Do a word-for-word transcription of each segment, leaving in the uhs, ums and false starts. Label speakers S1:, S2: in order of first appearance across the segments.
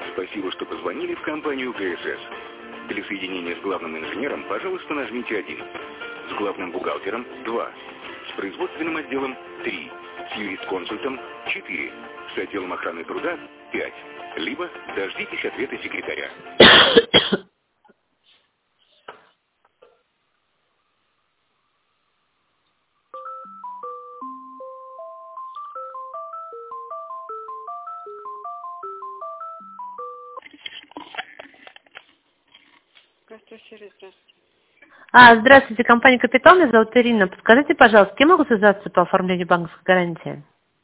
S1: Спасибо, что позвонили в компанию КСС. Для соединения с главным инженером, пожалуйста, нажмите один. С главным бухгалтером – два. С производственным отделом – три. С юрисконсультом – четыре. С отделом охраны труда – пять. Либо дождитесь ответа секретаря.
S2: Здравствуйте.
S3: А, здравствуйте, компания «Капитал», меня зовут Ирина. Подскажите, пожалуйста, с кем могу связаться по оформлению банковской гарантии?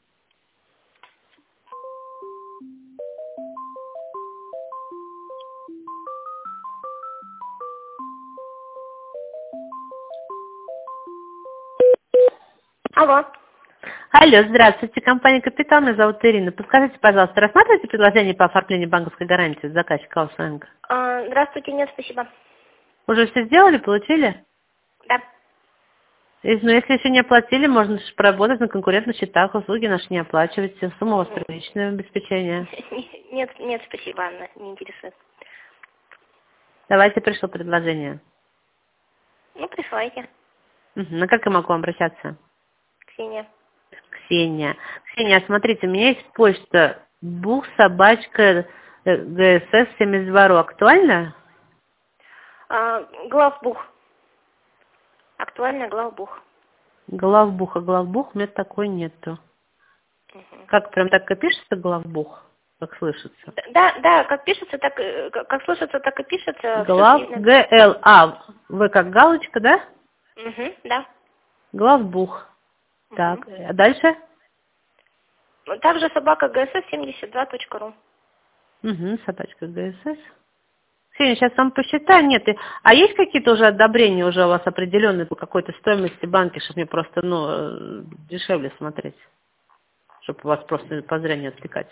S2: Алло.
S3: Алло, здравствуйте, компания «Капитал», меня зовут Ирина. Подскажите, пожалуйста, рассматриваете предложение по оформлению банковской гарантии с заказчика Алсенга?
S2: А, здравствуйте, нет, спасибо.
S3: Уже все сделали, получили?
S2: Да.
S3: Если- Ну, если еще не оплатили, можно же поработать на конкурентных счетах, услуги наши не оплачивайте, сумма у вас первичное обеспечение.
S2: Нет, нет, спасибо, Анна, не интересует.
S3: Давайте, пришло предложение.
S2: Ну, присылайте.
S3: Мгм. На как я могу обращаться?
S2: Ксения.
S3: Ксения. Ксения, смотрите, у меня есть почта бух собачка ГСС семьдесят два ру. Актуально?
S2: А, главбух. Актуально главбух.
S3: Главбух, а главбух у меня такой нету.
S2: Мгм.
S3: Как, прям так и пишется главбух? Как слышится?
S2: Да, да, как пишется, так и- как как слышится, так и пишется. Всё
S3: Глав,
S2: видно.
S3: Г Л А, В как галочка, да?
S2: Мгм, да.
S3: Главбух. Так, а дальше?
S2: Мгм. Также собака ГСС семьдесят два точка ру.
S3: Угу, собачка ГСС. Ксения, сейчас вам посчитаю. Нет, и- а есть какие-то уже одобрения уже у вас определенные по какой-то стоимости банки, чтобы мне просто, ну, э, дешевле смотреть? Чтобы вас просто по зря не отвлекать.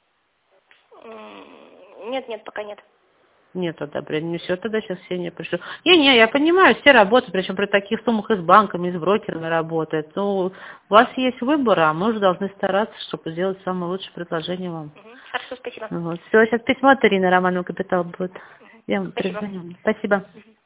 S2: М, Нет, нет, пока нет.
S3: Нет одобрения. Не все, тогда сейчас Ксения пришлю. Не-не, я понимаю, все работают, причем при таких суммах и с банками, и с брокерами работают. Ну, у вас есть выбор, а мы уже должны стараться, чтобы сделать самое лучшее предложение вам.
S2: Мгм. Хорошо, спасибо.
S3: Вот. Все, сейчас письмо от Ирины Романовой «Капитал» будет.
S2: Мгм.
S3: Я вам
S2: Спасибо.
S3: перезвоню. Спасибо.
S2: Мгм.